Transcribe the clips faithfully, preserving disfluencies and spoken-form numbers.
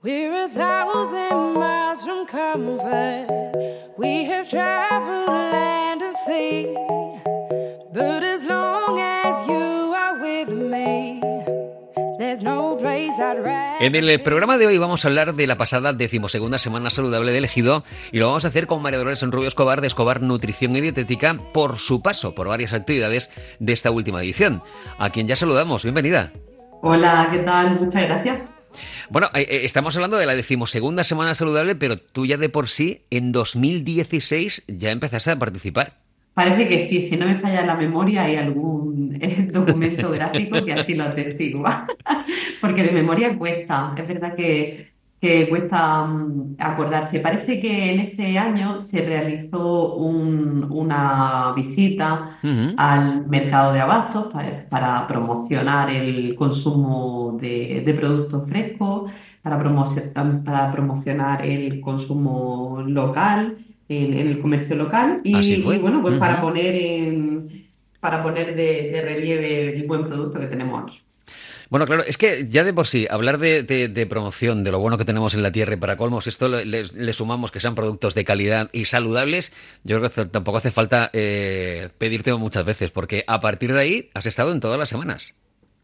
We're a thousand miles from comfort. We have traveled land and sea. But as long as you are with me, there's no place I'd rather. En el programa de hoy vamos a hablar de la pasada decimosegunda Semana Saludable de Ejido y lo vamos a hacer con María Dolores Rubio Escobar de Escobar Nutrición y Dietética por su paso por varias actividades de esta última edición, a quien ya saludamos. Bienvenida. Hola, ¿qué tal? Muchas gracias. Bueno, eh, estamos hablando de la decimosegunda Semana Saludable, pero tú ya de por sí, en dos mil dieciséis, ya empezaste a participar. Parece que sí, si no me falla la memoria hay algún eh, documento gráfico que así lo atestigua, porque de memoria cuesta, es verdad que, que cuesta um, acordarse. Parece que en ese año se realizó un, una visita Uh-huh. al mercado de abastos para, para promocionar el consumo de, de productos frescos, para, promocio- para promocionar el consumo local. En, en el comercio local y, Así y, fue. bueno, pues para Uh-huh. poner en, para poner de, de relieve el buen producto que tenemos aquí. Bueno, claro, es que ya de por sí, hablar de, de, de promoción, de lo bueno que tenemos en la tierra y para colmos, esto le, le- le sumamos que sean productos de calidad y saludables, yo creo que tampoco hace falta eh, pedirte muchas veces, porque a partir de ahí has estado en todas las semanas.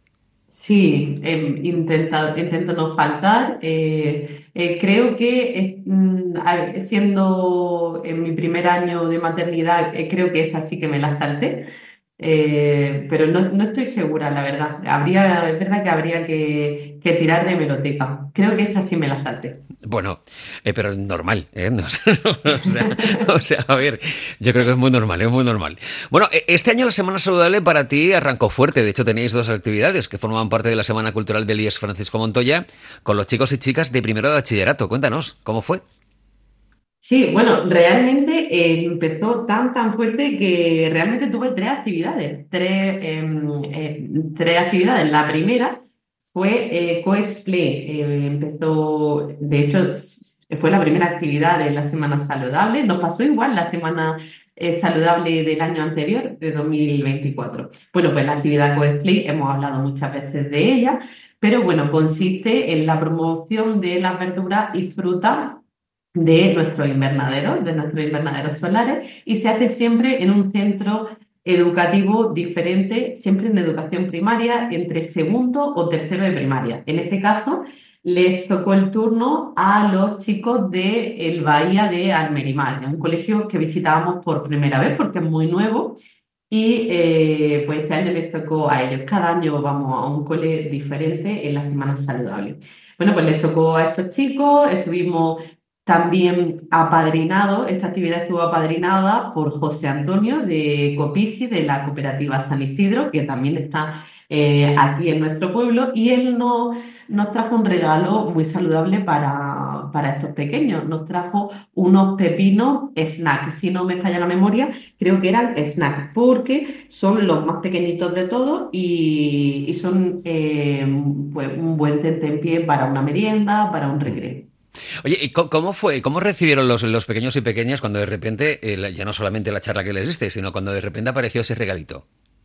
Sí, eh, intenta- intento no faltar. Eh, eh, creo que eh, mm, a ver, siendo en mi primer año de maternidad, eh, creo que esa sí que me la salté. Eh, pero no, no estoy segura, la verdad. Habría, es verdad que habría que, que tirar de hemeroteca. Creo que esa sí me la salté. Bueno, eh, pero normal, ¿eh? No, o sea, o sea, a ver, yo creo que es muy normal, es muy normal. Bueno, eh, este año la Semana Saludable para ti arrancó fuerte. De hecho, tenéis dos actividades que formaban parte de la Semana Cultural del I E S Francisco Montoya con los chicos y chicas de primero de bachillerato. Cuéntanos, ¿cómo fue? Sí, bueno, realmente eh, empezó tan tan fuerte que realmente tuve tres actividades, tres, em, eh, tres actividades. La primera fue eh, CoExplay. Eh, empezó, de hecho, s- fue la primera actividad de la Semana Saludable. Nos pasó igual la Semana eh, Saludable del año anterior, de dos mil veinticuatro. Bueno, pues la actividad CoExplay, hemos hablado muchas veces de ella, pero bueno, consiste en la promoción de las verduras y frutas de nuestros invernaderos, de nuestros invernaderos solares, y se hace siempre en un centro educativo diferente, siempre en educación primaria, entre segundo o tercero de primaria. En este caso, les tocó el turno a los chicos de el Bahía de Almerimar, un colegio que visitábamos por primera vez porque es muy nuevo. Y eh, pues este año les tocó a ellos. Cada año vamos a un cole diferente en la Semana Saludable. Bueno, pues les tocó a estos chicos, estuvimos también apadrinado, esta actividad estuvo apadrinada por José Antonio de Copisi, de la cooperativa San Isidro, que también está eh, aquí en nuestro pueblo, y él nos, nos trajo un regalo muy saludable para, para estos pequeños. Nos trajo unos pepinos snack, si no me falla la memoria, creo que eran snack, porque son los más pequeñitos de todos y, y son eh, pues, un buen tentempié para una merienda, para un recreo. Oye, ¿y co- cómo fue? ¿Cómo recibieron los, los pequeños y pequeñas cuando de repente, eh, la- ya no solamente la charla que les diste, sino cuando de repente apareció ese regalito?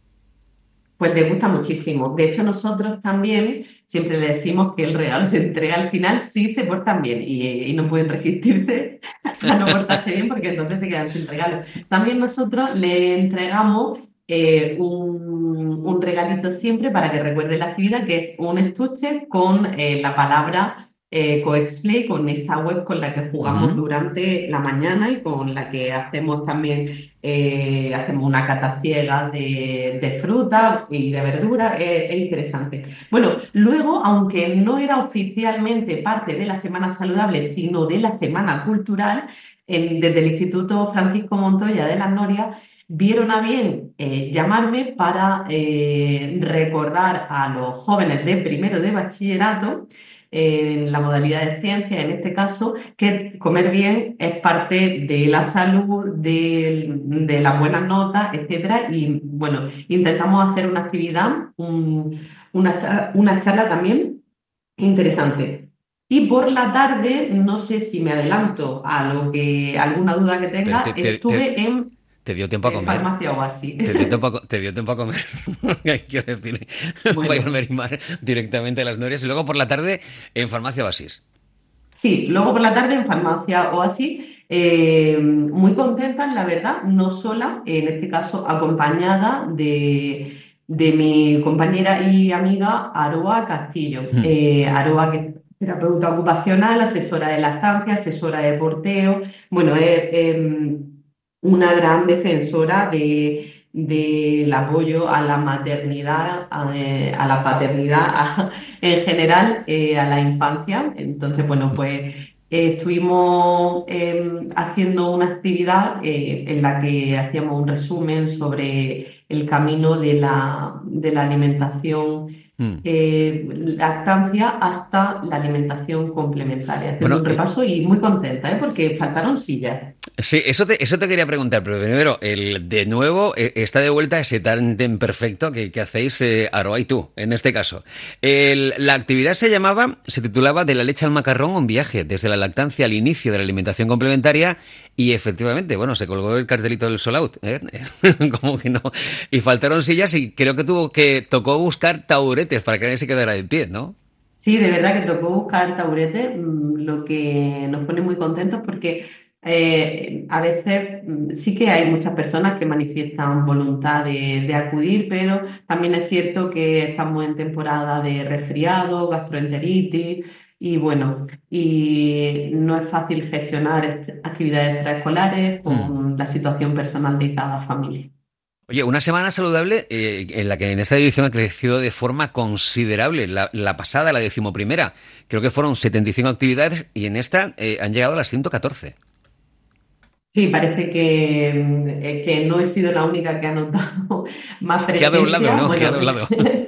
Pues les gusta muchísimo. De hecho, nosotros también siempre le decimos que el regalo se entrega al final si se portan bien y, y no pueden resistirse a no portarse bien porque entonces se quedan sin regalo. También nosotros le entregamos eh, un, un regalito siempre para que recuerde la actividad, que es un estuche con eh, la palabra eh, CoExplay, con esa web con la que jugamos Ujú. durante la mañana y con la que hacemos también eh, hacemos una cata ciega de, de fruta y de verdura, es, es interesante. Bueno, luego, aunque no era oficialmente parte de la Semana Saludable, sino de la Semana Cultural, en- desde el Instituto Francisco Montoya de las Norias, vieron a bien eh, llamarme para eh, recordar a los jóvenes de primero de bachillerato, en la modalidad de ciencia, en este caso, que comer bien es parte de la salud, de, de las buenas notas, etcétera. Y bueno, intentamos hacer una actividad, un- una, cha- una charla también interesante. Y por la tarde, no sé si me adelanto a lo que alguna duda que Pero tenga, te, te- te- estuve en te dio tiempo a eh, comer. farmacia o así. Te dio tiempo a, co- te dio tiempo a comer. Quiero decir, vaya a Bueno. merimar directamente a las norias y luego por la tarde en Farmacia Oasis. Sí, luego por la tarde en farmacia o así, eh, muy contenta, la verdad, no sola, en este caso acompañada de, de mi compañera y amiga Aroa Castillo. Hmm. Eh, Aroa, que es terapeuta ocupacional, asesora de lactancia, asesora de porteo, bueno, es em, una gran defensora de, del apoyo a la maternidad, a, eh, a la paternidad, a- en general eh, a la infancia. Entonces, bueno, pues eh, estuvimos eh, haciendo una actividad eh, en la que hacíamos un resumen sobre el camino de la, de la alimentación Hmm. eh, lactancia hasta la alimentación complementaria, haciendo Bueno, un eh, repaso y muy contenta, ¿eh? Porque faltaron sillas. sí, eso te, eso te quería preguntar, pero primero, el, de nuevo, eh, está de vuelta ese tándem perfecto que, que hacéis eh, Aroa y tú, en este caso. El- la actividad se llamaba, se titulaba De la leche al macarrón, un viaje, desde la lactancia al inicio de la alimentación complementaria, y efectivamente, bueno, se colgó el cartelito del Sold Out, ¿eh? Como que no. Y faltaron sillas y creo que tuvo que, tocó buscar taburetes para que nadie se quedara de pie, ¿no? Sí, de verdad que tocó buscar taburete, mm, lo que nos pone muy contentos porque eh, a veces mm, sí que hay muchas personas que manifiestan voluntad de, de acudir, pero también es cierto que estamos en temporada de resfriado, gastroenteritis y bueno, y no es fácil gestionar est- actividades extraescolares Hmm. con la situación personal de cada familia. Oye, una semana saludable eh, en la que en esta edición ha crecido de forma considerable. La, la pasada, la decimoprimera, creo que fueron setenta y cinco actividades y en esta eh, han llegado a las ciento catorce. Sí, parece que, mm, eh, que no he sido la única que ha notado más Que ha doblado, presencia. ¿no? Que ha Bueno, doblado.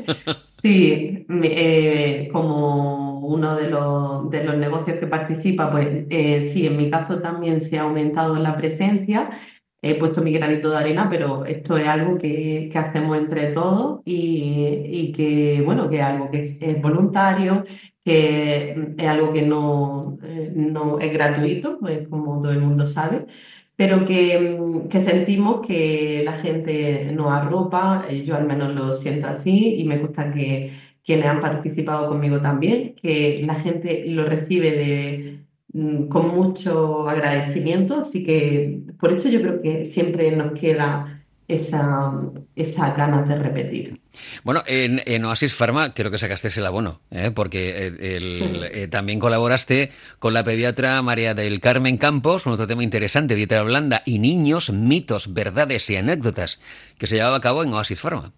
sí, me- eh, como uno de los, de los negocios que participa, pues eh, sí, en mi caso también se ha aumentado la presencia. He puesto mi granito de arena, pero esto es algo que, que hacemos entre todos y, y que, bueno, que es algo que es, es voluntario, que es algo que no, eh, no es gratuito, pues como todo el mundo sabe, pero que, mm, que sentimos que la gente nos arropa, eh, yo al menos lo siento así y me gusta que quienes han participado conmigo también, que la gente lo recibe de, mm, con mucho agradecimiento, así que por eso yo creo que siempre nos queda esa, esa ganas de repetir. Bueno, en, en Oasis Pharma creo que sacaste el abono, ¿eh? Porque eh, el- eh, también colaboraste con la pediatra María del Carmen Campos con otro tema interesante, dieta blanda y niños, mitos, verdades y anécdotas, que se llevaba a cabo en Oasis Pharma.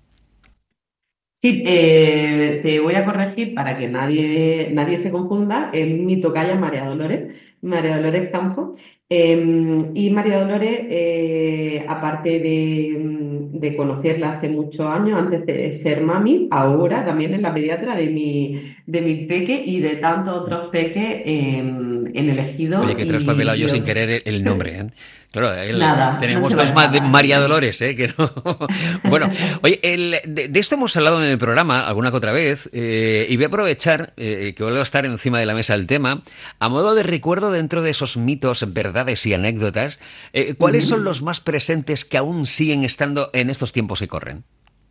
Sí, eh, te voy a corregir para que nadie, nadie se confunda. Es mi tocaya María Dolores, María Dolores Campos. Eh, y María Dolores, eh, aparte de, mm, de conocerla hace muchos años, antes de ser mami, ahora también es la pediatra de mi, de mi peque y de tantos otros peques en, en el Oye, Ejido que he traspapelado y, y yo sin otros. querer el, el nombre, ¿eh? Claro, el- Nada, no tenemos se va a dos Ma- de enfadar María ella. Dolores, ¿eh? Que no. Bueno, oye, el- de, de esto hemos hablado en el programa alguna que otra vez, eh, y voy a aprovechar eh, que vuelvo a estar encima de la mesa el tema, a modo de recuerdo dentro de esos mitos, verdades y anécdotas, eh, ¿cuáles son Ujú. los más presentes que aún siguen estando en estos tiempos que corren?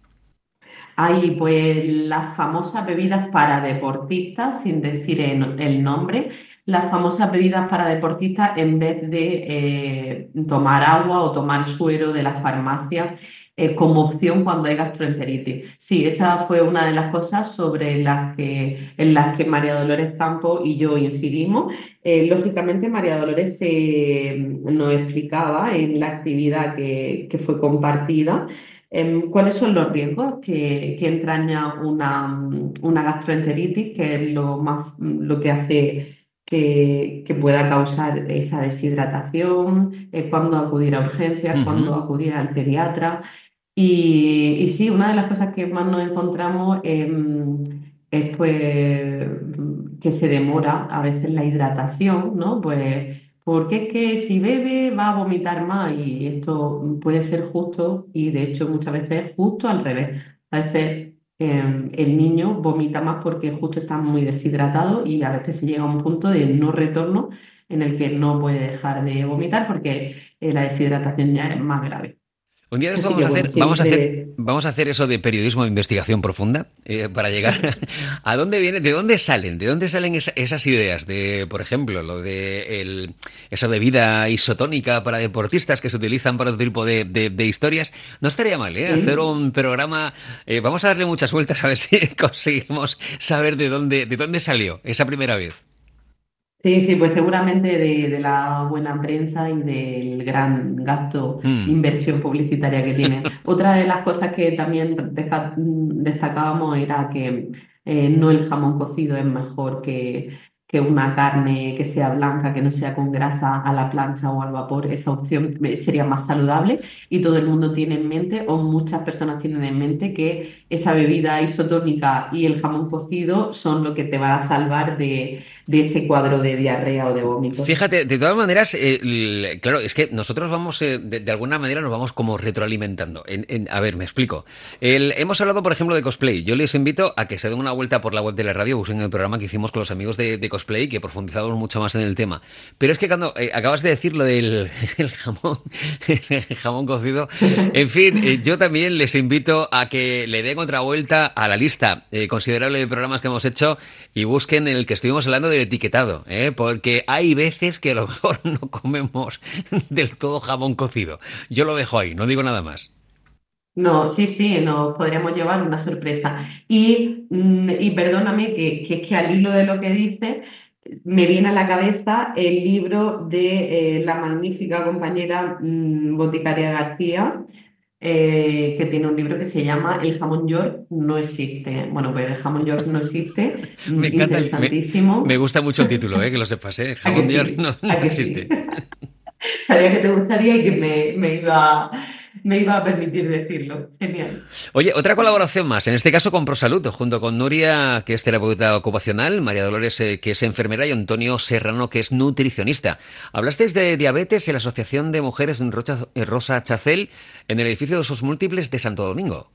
Hay pues las famosas bebidas para deportistas, sin decir el el nombre, las famosas bebidas para deportistas en vez de eh, tomar agua o tomar suero de la farmacia eh, como opción cuando hay gastroenteritis. Sí, esa fue una de las cosas sobre las que, en las que María Dolores Campos y yo incidimos. Eh, lógicamente, María Dolores eh, nos explicaba en la actividad que, que fue compartida em, cuáles son los riesgos que, que entraña una, mm, una gastroenteritis, que es lo más, mm, lo que hace que, que pueda causar esa deshidratación, eh, cuándo acudir a urgencias, cuándo Ujú. acudir al pediatra. Y, y sí, una de las cosas que más nos encontramos em, es pues mm, que se demora a veces la hidratación, ¿no? Pues porque es que si bebe va a vomitar más y esto puede ser justo y de hecho muchas veces justo al revés. A veces em, el niño vomita más porque justo está muy deshidratado y a veces se llega a un punto de no retorno en el que no puede dejar de vomitar porque eh, la deshidratación ya es más grave. Un día de esto Así vamos que a bueno, hacer, vamos a hacer, siempre. vamos a hacer eso de periodismo de investigación profunda eh, para llegar a, a dónde viene, de dónde salen, de dónde salen esa- esas ideas de, por ejemplo, lo de el, esa bebida isotónica para deportistas que se utilizan para otro tipo de, de- de historias. No estaría mal, ¿eh? Hacer Sí. un programa. Eh, vamos a darle muchas vueltas a ver si conseguimos saber de dónde, de dónde salió esa primera vez. Sí, sí, pues seguramente de, de la buena prensa y del gran gasto, Mm. inversión publicitaria que tiene. Otra de las cosas que también deja- destacábamos era que eh, no el jamón cocido es mejor que, que una carne que sea blanca, que no sea con grasa a la plancha o al vapor. Esa opción eh, sería más saludable y todo el mundo tiene en mente, o muchas personas tienen en mente, que esa bebida isotónica y el jamón cocido son lo que te va a salvar de de ese cuadro de diarrea o de vómitos. Fíjate, de todas maneras, eh, l- claro, es que nosotros vamos, eh, de, de alguna manera nos vamos como retroalimentando. En- en- a ver, me explico. El- hemos hablado, por ejemplo, de cosplay. Yo les invito a que se den una vuelta por la web de la radio, busquen el programa que hicimos con los amigos de, de cosplay, que profundizamos mucho más en el tema. Pero es que cuando eh, acabas de decir lo del el jamón, el jamón cocido, en fin, eh, yo también les invito a que le den otra vuelta a la lista eh, considerable de programas que hemos hecho y busquen en el que estuvimos hablando del etiquetado, ¿eh? Porque hay veces que a lo mejor no comemos del todo jamón cocido. Yo lo dejo ahí, no digo nada más. No, sí, sí, nos podríamos llevar una sorpresa. Y, mm, y perdóname que, que es que al hilo de lo que dice, me viene a la cabeza el libro de eh, la magnífica compañera mm, boticaria García, eh, que tiene un libro que se llama El jamón York no existe. Bueno, pues el jamón York no existe, Me mm, encanta, el- me, me interesantísimo. gusta mucho el título, ¿eh? Que lo sepas, ¿eh? El ¿A que jamón de york sí? no, no ¿A que sí? existe. Sabía que te gustaría y que me, me iba, me iba a permitir decirlo. Genial. Oye, otra colaboración más, en este caso con ProSalud, junto con Nuria, que es terapeuta ocupacional, María Dolores, eh, que es enfermera, y Antonio Serrano, que es nutricionista. Hablasteis de diabetes en la Asociación de Mujeres en Rocha- eh, Rosa Chacel, en el edificio de Usos Múltiples de Santo Domingo.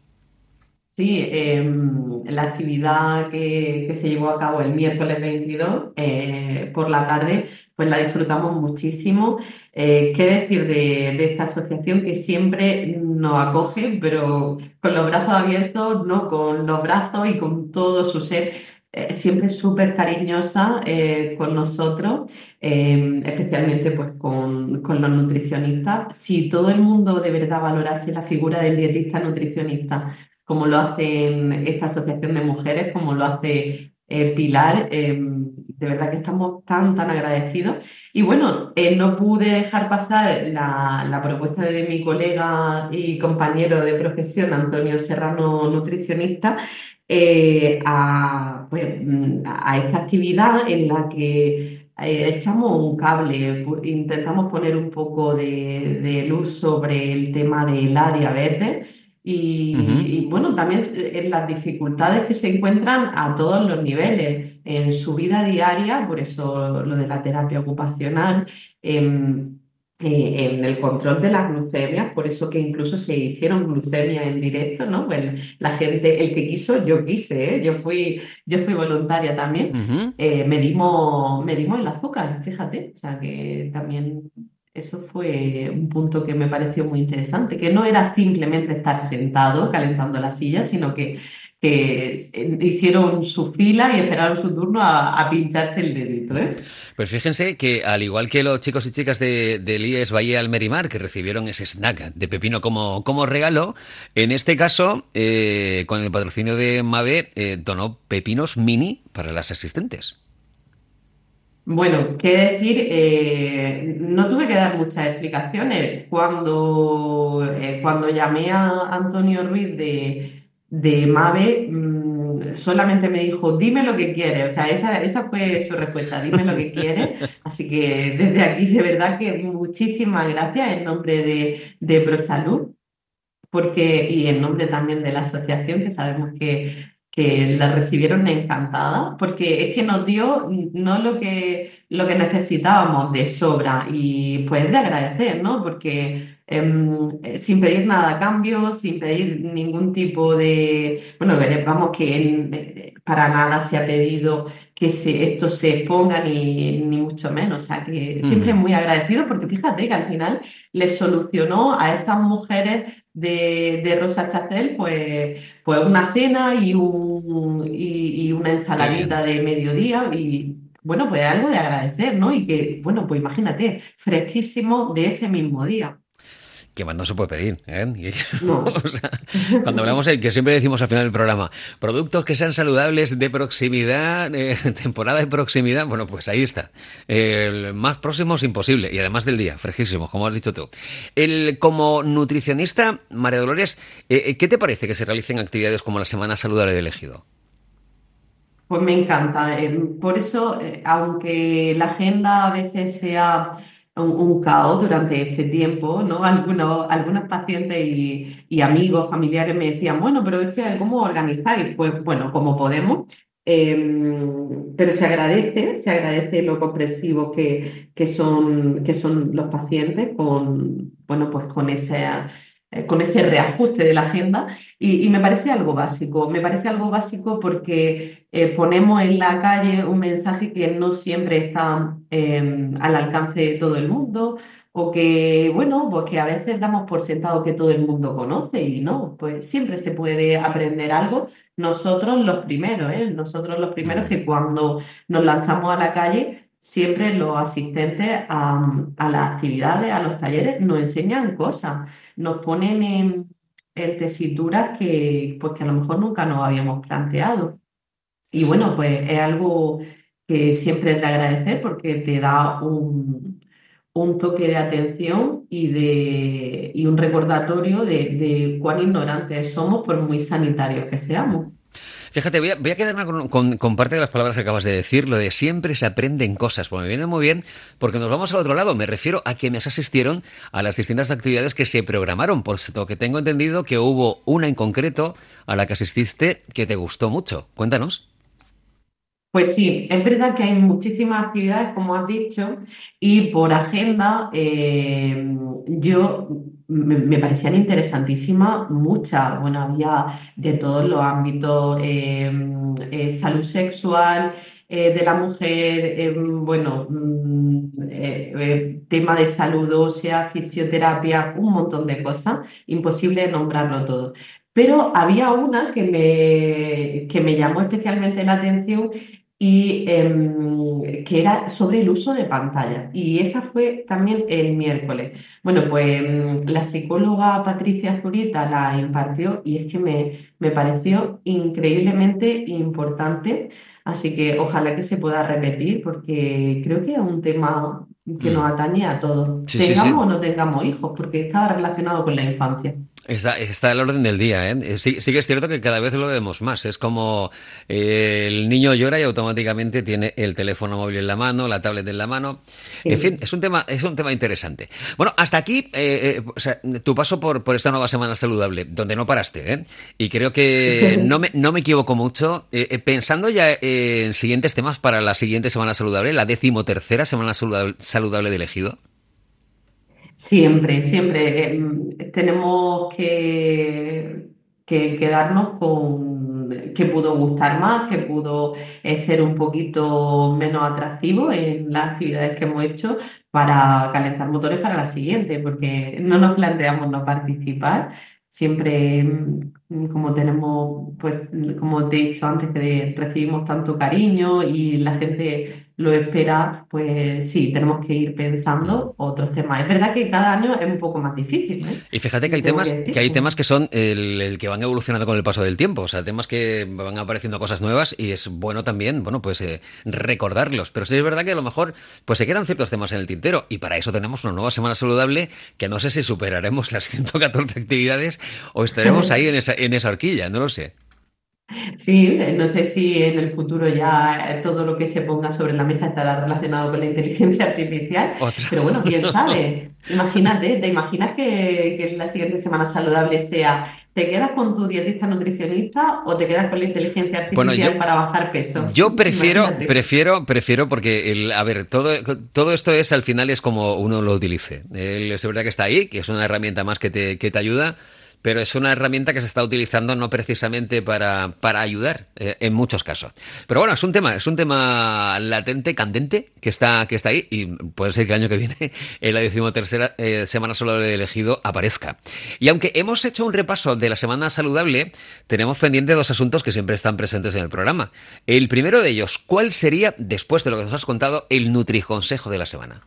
Sí, em, la actividad que, que se llevó a cabo el miércoles veintidós eh, por la tarde, pues la disfrutamos muchísimo. Eh, ¿qué decir de, de esta asociación que siempre nos acoge, pero con los brazos abiertos, ¿no? Con los brazos y con todo su ser, eh, siempre súper cariñosa eh, con nosotros, eh, especialmente pues con, con los nutricionistas. Si todo el mundo de verdad valorase la figura del dietista nutricionista, como lo hacen esta asociación de mujeres, como lo hace eh, Pilar. Eh, de verdad que estamos tan, tan agradecidos. Y bueno, eh, no pude dejar pasar la, la propuesta de mi colega y compañero de profesión, Antonio Serrano, nutricionista, eh, a, pues, mm, a esta actividad en la que eh, echamos un cable, pu- intentamos poner un poco de, de luz sobre el tema de la diabetes Ujú. y, y, bueno, también en las dificultades que se encuentran a todos los niveles en su vida diaria, por eso lo de la terapia ocupacional, em, eh, en el control de las glucemias, por eso que incluso se hicieron glucemias en directo, ¿no? Pues la gente, el que quiso, yo quise, ¿eh? Yo fui, yo fui voluntaria también. Ujú. Eh, medimos, medimos el azúcar, fíjate, o sea que también eso fue un punto que me pareció muy interesante, que no era simplemente estar sentado calentando la silla, sino que, que eh, hicieron su fila y esperaron su turno a, a pincharse el dedito, ¿eh? Pues fíjense que al igual que los chicos y chicas de, del I E S Bahía Almerimar, que recibieron ese snack de pepino como, como regalo, en este caso, eh, con el patrocinio de Mave, eh, donó pepinos mini para las asistentes. Bueno, qué decir, eh, no tuve que dar muchas explicaciones. Cuando, eh, cuando llamé a Antonio Ruiz de, de Mave, mm, solamente me dijo, dime lo que quieres. O sea, esa, esa fue su respuesta, dime lo que quieres. Así que desde aquí, de verdad que muchísimas gracias en nombre de, de ProSalud porque, y en nombre también de la asociación, que sabemos que, que la recibieron encantada, porque es que nos dio no lo que, lo que necesitábamos de sobra y pues de agradecer, ¿no? Porque em, eh, sin pedir nada a cambio, sin pedir ningún tipo de, bueno, vere- vamos que en- eh, para nada se ha pedido que se, esto se exponga ni, ni mucho menos. O sea, que siempre Ujú. muy agradecido porque fíjate que al final les solucionó a estas mujeres de, de Rosa Chacel pues, pues una cena y, un, y, y una Qué bien. ensaladita de mediodía y bueno, pues algo de agradecer, ¿no? Y que, bueno, pues imagínate, fresquísimo de ese mismo día. Que más no se puede pedir, ¿eh? Y- No. o sea, cuando hablamos, de, que siempre decimos al final del programa, productos que sean saludables de proximidad, de temporada de proximidad, bueno, pues ahí está. El más próximo es imposible, y además del día, fresquísimos, como has dicho tú. El, como nutricionista, María Dolores, eh, eh, ¿qué te parece que se realicen actividades como la Semana Saludable del Ejido? Pues me encanta. eh, Por eso, eh, aunque la agenda a veces sea un, un caos durante este tiempo, ¿no? Algunos, algunos pacientes y, y amigos, familiares me decían, bueno, pero es que ¿cómo organizáis? Pues bueno, como podemos. eh, pero se agradece, se agradece lo comprensivo que, que son, que son los pacientes con, bueno, pues con ese, eh, con ese reajuste de la agenda. Y, y me parece algo básico, me parece algo básico porque eh, ponemos en la calle un mensaje que no siempre está eh, al alcance de todo el mundo o que, bueno, pues que a veces damos por sentado que todo el mundo conoce y no, pues siempre se puede aprender algo. Nosotros los primeros, ¿eh? Nosotros los primeros Ujú. que cuando nos lanzamos a la calle, siempre los asistentes a, a las actividades, a los talleres, nos enseñan cosas, nos ponen en en tesituras que, pues, que a lo mejor nunca nos habíamos planteado. Y bueno, pues es algo que siempre es de agradecer porque te da un, un toque de atención y, de, y un recordatorio de, de cuán ignorantes somos por muy sanitarios que seamos. Fíjate, voy a, voy a quedarme con, con- con parte de las palabras que acabas de decir, lo de siempre se aprenden cosas, pues me viene muy bien porque nos vamos al otro lado, me refiero a quienes asistieron a las distintas actividades que se programaron, puesto que tengo entendido que hubo una en concreto a la que asististe que te gustó mucho. Cuéntanos. Pues sí, es verdad que hay muchísimas actividades, como has dicho, y por agenda eh, yo me, me parecían interesantísimas muchas. Bueno, había de todos los ámbitos, eh, eh, salud sexual eh, de la mujer, eh, bueno, mm, eh, eh, tema de salud ósea, fisioterapia, un montón de cosas, imposible nombrarlo todo. Pero había una que me, que me llamó especialmente la atención y em, que era sobre el uso de pantalla. Y esa fue también el miércoles. Bueno, pues em, la psicóloga Patricia Zurita la impartió y es que me, me pareció increíblemente importante. Así que ojalá que se pueda repetir porque creo que es un tema que nos Mm. atañe a todos, Sí, sí, tengamos sí. o no tengamos hijos, porque está relacionado con la infancia. Está, está al orden del día, ¿eh? Eh, Sí, sí que es cierto que cada vez lo vemos más. Es como eh, el niño llora y automáticamente tiene el teléfono móvil en la mano, la tablet en la mano. En fin, Sí. es un tema, es un tema interesante. Bueno, hasta aquí eh, eh, o sea, tu paso por, por esta nueva semana saludable, donde no paraste, ¿eh? Y creo que no me, no me equivoco mucho. Eh, eh, pensando ya eh, en siguientes temas para la siguiente semana saludable, la decimotercera semana saludable, saludable de elegido. Siempre, siempre em, tenemos que, que quedarnos con qué pudo gustar más, qué pudo eh, ser un poquito menos atractivo en las actividades que hemos hecho para calentar motores para la siguiente, porque no nos planteamos no participar. Siempre, em, como tenemos, pues, como te he dicho antes, que recibimos tanto cariño y la gente lo espera, pues sí, tenemos que ir Mm. pensando otros temas. Es verdad que cada año es un poco más difícil, ¿eh? Y fíjate que hay Tengo que temas que hay decirlo. temas que son el, el que van evolucionando con el paso del tiempo, o sea, temas que van apareciendo cosas nuevas y es bueno también, bueno, pues eh, recordarlos. Pero sí es verdad que a lo mejor pues se quedan ciertos temas en el tintero y para eso tenemos una nueva semana saludable que no sé si superaremos las ciento catorce actividades o estaremos ahí en esa en esa horquilla, no lo sé. Sí, eh, no sé si en el futuro ya eh, todo lo que se ponga sobre la mesa estará relacionado con la inteligencia artificial, Otra. pero bueno, quién sabe. Imagínate, ¿te imaginas que, que la siguiente semana saludable sea, te quedas con tu dietista nutricionista o te quedas con la inteligencia Bueno, yo artificial para bajar peso? Yo prefiero, Imagínate. prefiero, prefiero porque, el, a ver, todo, todo esto es, al final es como uno lo utilice. El- es verdad que está ahí, que es una herramienta más que te, que te ayuda, pero es una herramienta que se está utilizando no precisamente para, para ayudar eh, en muchos casos. Pero bueno, es un tema, es un tema latente, candente, que está, que está ahí, y puede ser que el año que viene en la decimotercera eh, Semana Saludable Elegido aparezca. Y aunque hemos hecho un repaso de la Semana Saludable, tenemos pendiente dos asuntos que siempre están presentes en el programa. El primero de ellos, ¿cuál sería, después de lo que nos has contado, el nutriconsejo de la semana?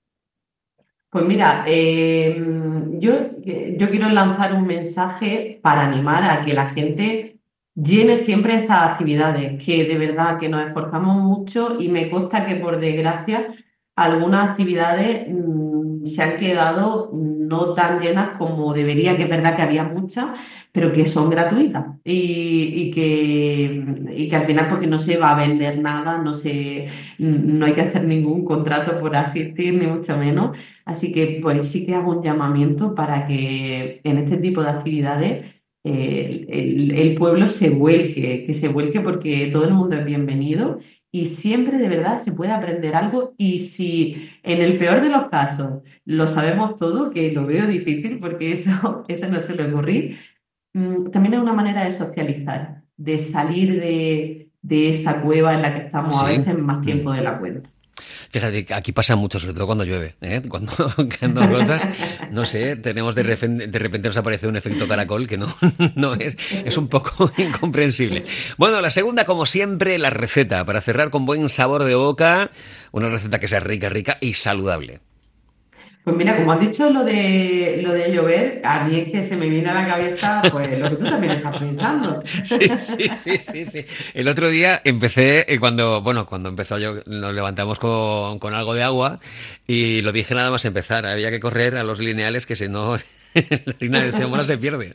Pues mira, eh, yo, yo quiero lanzar un mensaje para animar a que la gente llene siempre estas actividades, que de verdad que nos esforzamos mucho y me consta que por desgracia algunas actividades mm, se han quedado no tan llenas como debería, que es verdad que había muchas, pero que son gratuitas y, y que, y que al final porque no se va a vender nada, no se, no hay que hacer ningún contrato por asistir, ni mucho menos. Así que pues sí que hago un llamamiento para que en este tipo de actividades eh, el, el pueblo se vuelque, que se vuelque porque todo el mundo es bienvenido y siempre de verdad se puede aprender algo y si en el peor de los casos lo sabemos todo, que lo veo difícil porque eso, eso no suele ocurrir, mm, también es una manera de socializar, de salir de, de esa cueva en la que estamos a Sí. veces más Mm. tiempo de la cuenta. Fíjate, que aquí pasa mucho, sobre todo cuando llueve, ¿eh? Cuando, cuando gotas, no sé, tenemos de repente, de repente nos aparece un efecto caracol que no, no es, es un poco incomprensible. Bueno, la segunda, como siempre, la receta, para cerrar con buen sabor de boca, una receta que sea rica, rica y saludable. Pues mira, como has dicho lo de, lo de llover, a mí es que se me viene a la cabeza pues lo que tú también estás pensando. Sí, sí, sí, sí, sí. El otro día empecé, eh, cuando, bueno, cuando empezó yo, nos levantamos con, con algo de agua y lo dije nada más empezar, había que correr a los lineales que si no, la línea de semana se pierde.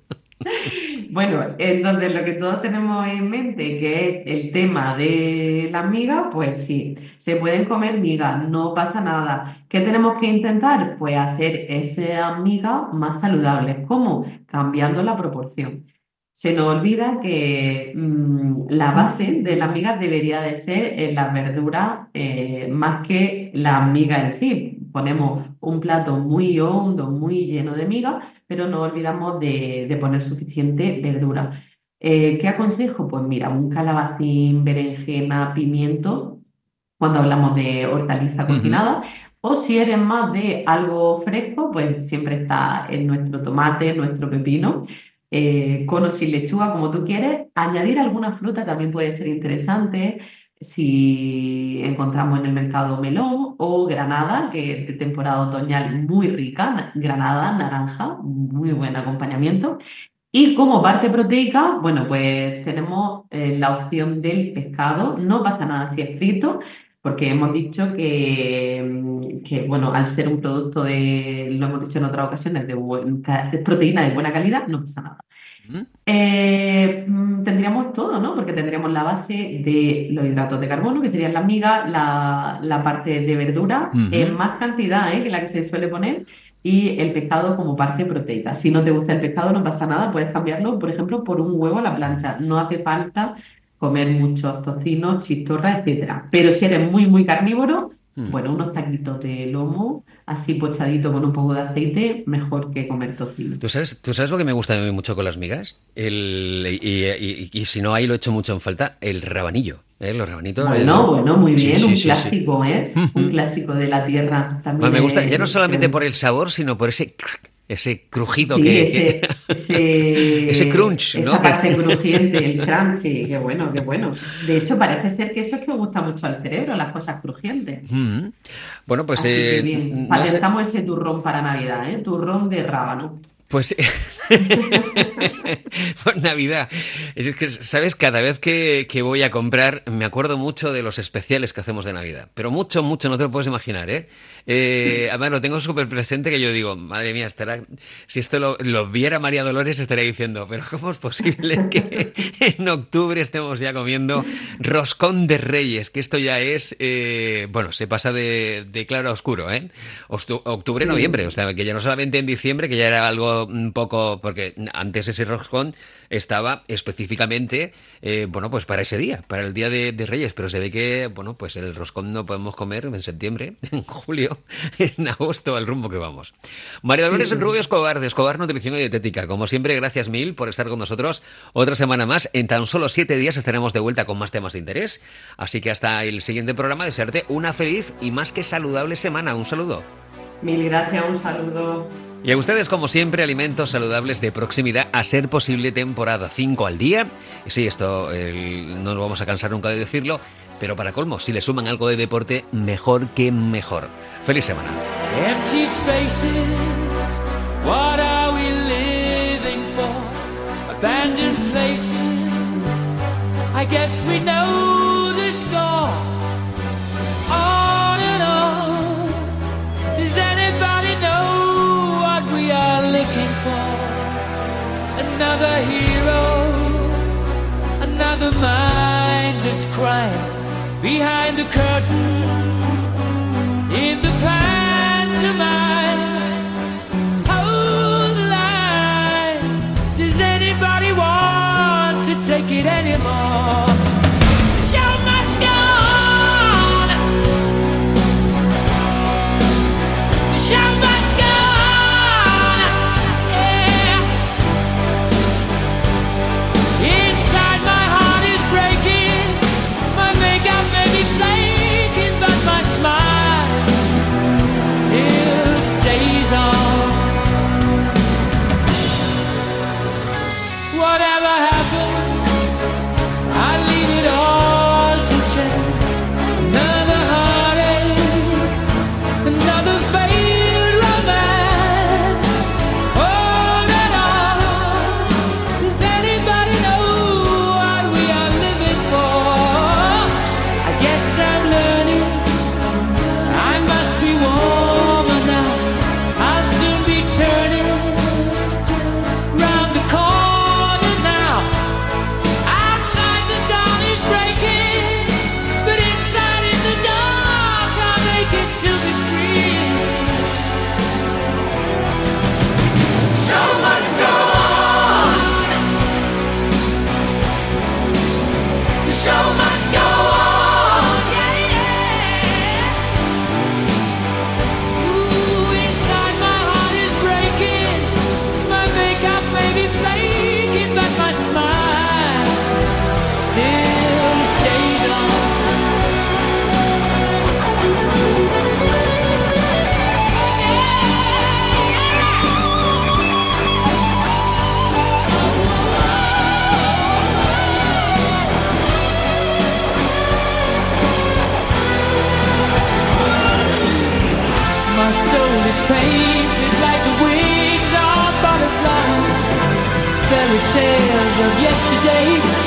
Bueno, entonces lo que todos tenemos en mente, que es el tema de las migas, pues sí, se pueden comer migas, no pasa nada. ¿Qué tenemos que intentar? Pues hacer esas migas más saludables. ¿Cómo? Cambiando la proporción. Se nos olvida que mm, la base de las migas debería de ser en las verduras eh, más que las migas en sí. Ponemos un plato muy hondo, muy lleno de migas, pero no olvidamos de, de poner suficiente verdura. Eh, ¿qué aconsejo? Pues mira, un calabacín, berenjena, pimiento, cuando hablamos de hortaliza Ujú. cocinada. O si eres más de algo fresco, pues siempre está en nuestro tomate, nuestro pepino, eh, con o sin lechuga, como tú quieres. Añadir alguna fruta también puede ser interesante. Si encontramos en el mercado melón o granada, que es de temporada otoñal muy rica, granada, naranja, muy buen acompañamiento. Y como parte proteica, bueno, pues tenemos eh, la opción del pescado. No pasa nada si es frito, porque hemos dicho que, mm, que, bueno, al ser un producto de, lo hemos dicho en otras ocasiones, de, buen ca- de proteína de buena calidad, no pasa nada. Ujú. Eh, mm, tendríamos todo, ¿no? Porque tendríamos la base de los hidratos de carbono, que serían las migas, la, la parte de verdura en Ujú. más cantidad, ¿eh? Que la que se suele poner, y el pescado como parte proteica. Si no te gusta el pescado, no pasa nada, puedes cambiarlo, por ejemplo, por un huevo a la plancha. No hace falta comer muchos tocinos, chistorra, etcétera. Pero si eres muy, muy carnívoro, Mm. bueno, unos taquitos de lomo, así pochadito con un poco de aceite, mejor que comer tocino. ¿Tú sabes, tú sabes lo que me gusta a mí mucho con las migas? El, y, y- y- y si no hay, lo echo mucho en falta, el rabanillo. ¿Eh? Los rabanitos. Bueno, el- bueno, muy Sí, bien, sí, un sí, sí. clásico, ¿eh? Un clásico de la tierra Bueno, también me gusta, ya no es solamente por excelente. el sabor, sino por ese crack, ese crujido Sí, que, que- ese, ese ese, crunch, ¿no? esa Que- parte crujiente, el crunchy, qué bueno, qué bueno. De hecho, parece ser que eso es que gusta mucho al cerebro, las cosas crujientes. Mm. Bueno, pues Así que eh, bien, no sé. patentamos ese turrón para Navidad, ¿eh? Turrón de rábano. Pues por Navidad. Es que, ¿sabes? Cada vez que, que voy a comprar me acuerdo mucho de los especiales que hacemos de Navidad. Pero mucho, mucho, no te lo puedes imaginar, ¿eh? Eh, además lo tengo súper presente que yo digo, madre mía, estará, si esto lo, lo viera María Dolores estaría diciendo, pero ¿cómo es posible que en octubre estemos ya comiendo roscón de Reyes? Que esto ya es, eh, bueno, se pasa de, de claro a oscuro, ¿eh? Ostu- Octubre, Sí. noviembre, o sea, que ya no solamente en diciembre, que ya era algo cambiado un poco, porque antes ese roscón estaba específicamente, eh, bueno, pues para ese día, para el día de, de Reyes, pero se ve que, bueno, pues el roscón no podemos comer en septiembre, en julio, en agosto, al rumbo que vamos. María Dolores sí, sí. Rubio Escobar, de Escobar Nutrición y Dietética, como siempre, gracias mil por estar con nosotros otra semana más. En tan solo siete días estaremos de vuelta con más temas de interés, así que hasta el siguiente programa, desearte una feliz y más que saludable semana. Un saludo. Mil gracias, un saludo. Y a ustedes, como siempre, alimentos saludables de proximidad, a ser posible temporada cinco al día. Y sí, esto el, no nos vamos a cansar nunca de decirlo, pero para colmo, si le suman algo de deporte, mejor que mejor. ¡Feliz semana! Empty spaces, what are we living for? Abandoned places, I guess we know the score. On and on, does anybody know what we are looking for? Another hero, another mindless crime. Behind the curtain, in the pantomime, hold the line. Does anybody want to take it anymore? The show must go on. The show must go on. Yeah. Inside my heart is breaking. My makeup may be flaking, but my smile still stays on. Whatever happens, I leave it all to chance. Another heartache, another failed romance. On and on. Does anybody know what we are living for? I guess I'm learning. I must be warmer now. I'll soon be turning round the corner now. Outside the dawn is breaking, but inside in the dark I'll make it to be free. Show must go on. The show must go on. Yeah, yeah. Ooh, inside my heart is breaking. My makeup may be flaking, but my smile still stays on. My soul is painted like the wings of butterflies. Fairy tales of yesterday